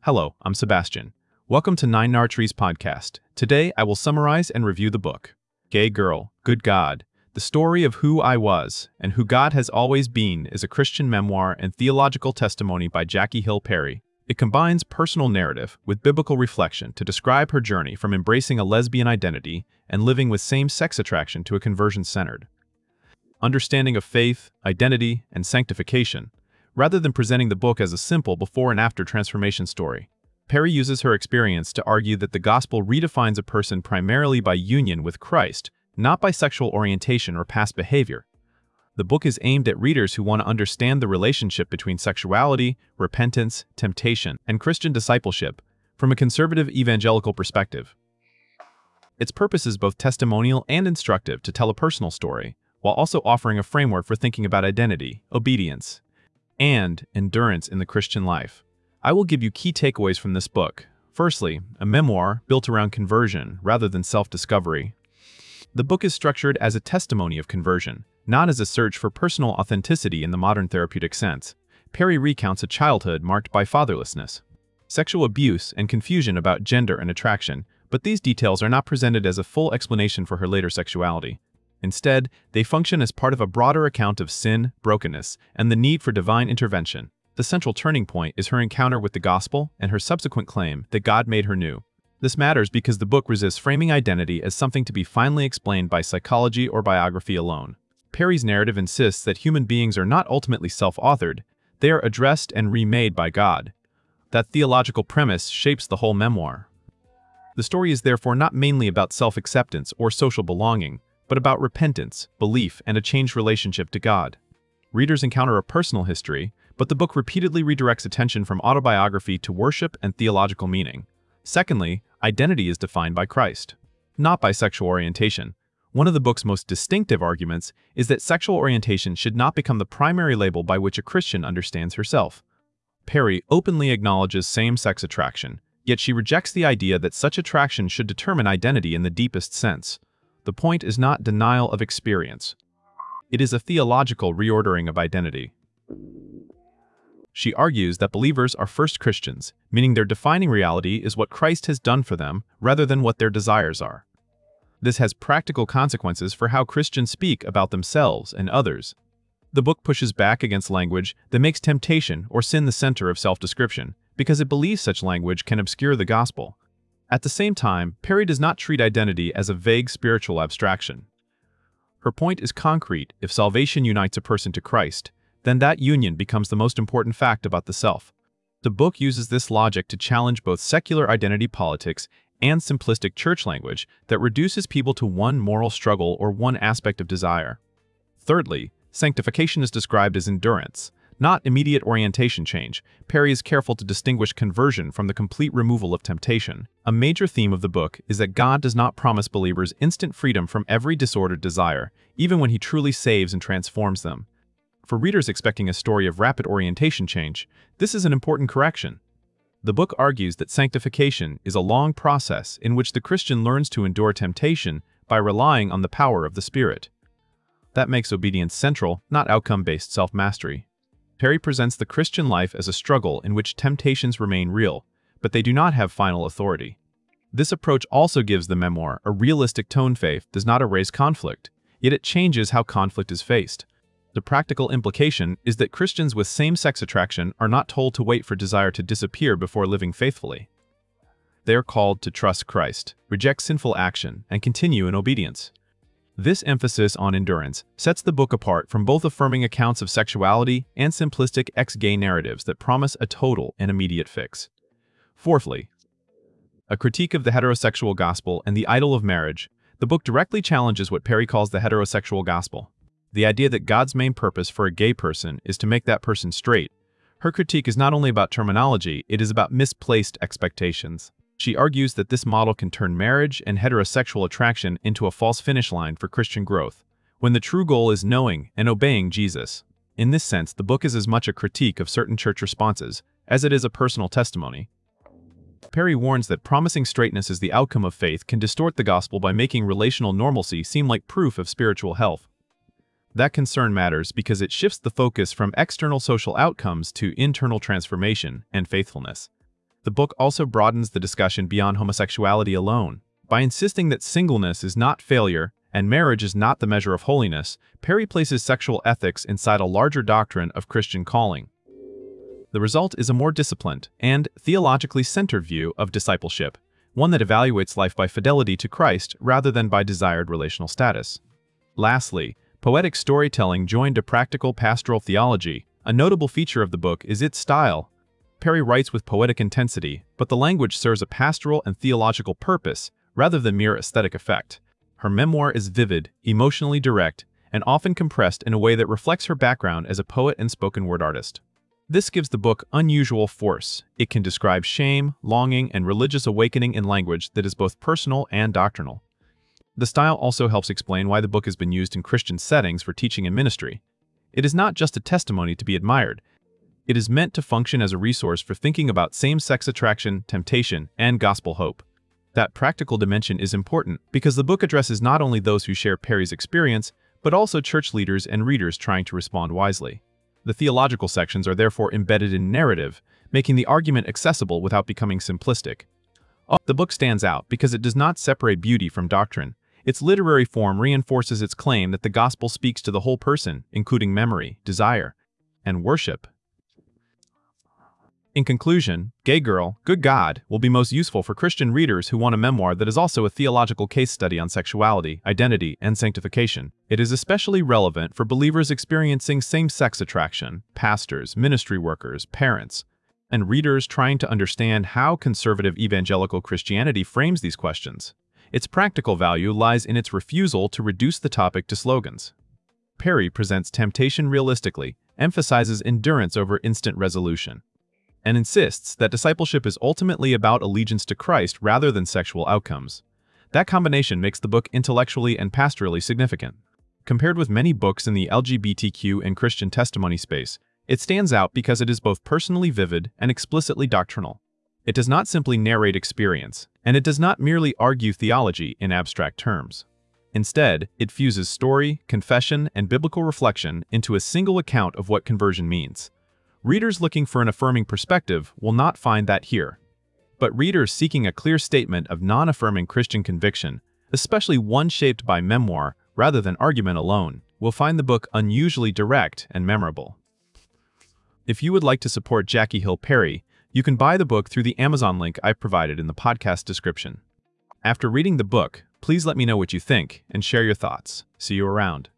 Hello, I'm Sebastian. Welcome to Nine Nar Trees podcast. Today, I will summarize and review the book, Gay Girl, Good God. The Story of Who I Was and Who God Has Always Been is a Christian memoir and theological testimony by Jackie Hill Perry. It combines personal narrative with biblical reflection to describe her journey from embracing a lesbian identity and living with same-sex attraction to a conversion-centered understanding of faith, identity, and sanctification. Rather than presenting the book as a simple before and after transformation story, Perry uses her experience to argue that the gospel redefines a person primarily by union with Christ, not by sexual orientation or past behavior. The book is aimed at readers who want to understand the relationship between sexuality, repentance, temptation, and Christian discipleship from a conservative evangelical perspective. Its purpose is both testimonial and instructive to tell a personal story, while also offering a framework for thinking about identity, obedience, and endurance in the Christian life. I will give you key takeaways from this book. Firstly, a memoir built around conversion rather than self-discovery. The book is structured as a testimony of conversion, not as a search for personal authenticity in the modern therapeutic sense. Perry recounts a childhood marked by fatherlessness, sexual abuse, and confusion about gender and attraction, but these details are not presented as a full explanation for her later sexuality. Instead, they function as part of a broader account of sin, brokenness, and the need for divine intervention. The central turning point is her encounter with the gospel and her subsequent claim that God made her new. This matters because the book resists framing identity as something to be finally explained by psychology or biography alone. Perry's narrative insists that human beings are not ultimately self-authored, they are addressed and remade by God. That theological premise shapes the whole memoir. The story is therefore not mainly about self-acceptance or social belonging, but about repentance, belief, and a changed relationship to God. Readers encounter a personal history, but the book repeatedly redirects attention from autobiography to worship and theological meaning. Secondly, identity is defined by Christ, not by sexual orientation. One of the book's most distinctive arguments is that sexual orientation should not become the primary label by which a Christian understands herself. Perry openly acknowledges same-sex attraction, yet she rejects the idea that such attraction should determine identity in the deepest sense. The point is not denial of experience. It is a theological reordering of identity. She argues that believers are first Christians, meaning their defining reality is what Christ has done for them rather than what their desires are. This has practical consequences for how Christians speak about themselves and others. The book pushes back against language that makes temptation or sin the center of self-description, because it believes such language can obscure the gospel. At the same time, Perry does not treat identity as a vague spiritual abstraction. Her point is concrete: if salvation unites a person to Christ, then that union becomes the most important fact about the self. The book uses this logic to challenge both secular identity politics and simplistic church language that reduces people to one moral struggle or one aspect of desire. Thirdly, sanctification is described as endurance, not immediate orientation change. Perry is careful to distinguish conversion from the complete removal of temptation. A major theme of the book is that God does not promise believers instant freedom from every disordered desire, even when He truly saves and transforms them. For readers expecting a story of rapid orientation change, this is an important correction. The book argues that sanctification is a long process in which the Christian learns to endure temptation by relying on the power of the Spirit. That makes obedience central, not outcome-based self-mastery. Perry presents the Christian life as a struggle in which temptations remain real, but they do not have final authority. This approach also gives the memoir a realistic tone. Faith does not erase conflict, yet it changes how conflict is faced. The practical implication is that Christians with same-sex attraction are not told to wait for desire to disappear before living faithfully. They are called to trust Christ, reject sinful action, and continue in obedience. This emphasis on endurance sets the book apart from both affirming accounts of sexuality and simplistic ex-gay narratives that promise a total and immediate fix. Fourthly, a critique of the heterosexual gospel and the idol of marriage. The book directly challenges what Perry calls the heterosexual gospel, the idea that God's main purpose for a gay person is to make that person straight. Her critique is not only about terminology, it is about misplaced expectations. She argues that this model can turn marriage and heterosexual attraction into a false finish line for Christian growth, when the true goal is knowing and obeying Jesus. In this sense, the book is as much a critique of certain church responses as it is a personal testimony. Perry warns that promising straightness as the outcome of faith can distort the gospel by making relational normalcy seem like proof of spiritual health. That concern matters because it shifts the focus from external social outcomes to internal transformation and faithfulness. The book also broadens the discussion beyond homosexuality alone. By insisting that singleness is not failure and marriage is not the measure of holiness, Perry places sexual ethics inside a larger doctrine of Christian calling. The result is a more disciplined and theologically centered view of discipleship, one that evaluates life by fidelity to Christ rather than by desired relational status. Lastly, poetic storytelling joined to practical pastoral theology. A notable feature of the book is its style. Perry writes with poetic intensity, but the language serves a pastoral and theological purpose rather than mere aesthetic effect. Her memoir is vivid, emotionally direct, and often compressed in a way that reflects her background as a poet and spoken word artist. This gives the book unusual force. It can describe shame, longing, and religious awakening in language that is both personal and doctrinal. The style also helps explain why the book has been used in Christian settings for teaching and ministry. It is not just a testimony to be admired. It is meant to function as a resource for thinking about same-sex attraction, temptation, and gospel hope. That practical dimension is important because the book addresses not only those who share Perry's experience, but also church leaders and readers trying to respond wisely. The theological sections are therefore embedded in narrative, making the argument accessible without becoming simplistic. The book stands out because it does not separate beauty from doctrine. Its literary form reinforces its claim that the gospel speaks to the whole person, including memory, desire, and worship. In conclusion, Gay Girl, Good God will be most useful for Christian readers who want a memoir that is also a theological case study on sexuality, identity, and sanctification. It is especially relevant for believers experiencing same-sex attraction, pastors, ministry workers, parents, and readers trying to understand how conservative evangelical Christianity frames these questions. Its practical value lies in its refusal to reduce the topic to slogans. Perry presents temptation realistically, emphasizes endurance over instant resolution, and insists that discipleship is ultimately about allegiance to Christ rather than sexual outcomes. That combination makes the book intellectually and pastorally significant. Compared with many books in the LGBTQ and Christian testimony space, it stands out because it is both personally vivid and explicitly doctrinal. It does not simply narrate experience, and it does not merely argue theology in abstract terms. Instead, it fuses story, confession, and biblical reflection into a single account of what conversion means. Readers looking for an affirming perspective will not find that here. But readers seeking a clear statement of non-affirming Christian conviction, especially one shaped by memoir rather than argument alone, will find the book unusually direct and memorable. If you would like to support Jackie Hill Perry, you can buy the book through the Amazon link I've provided in the podcast description. After reading the book, please let me know what you think and share your thoughts. See you around.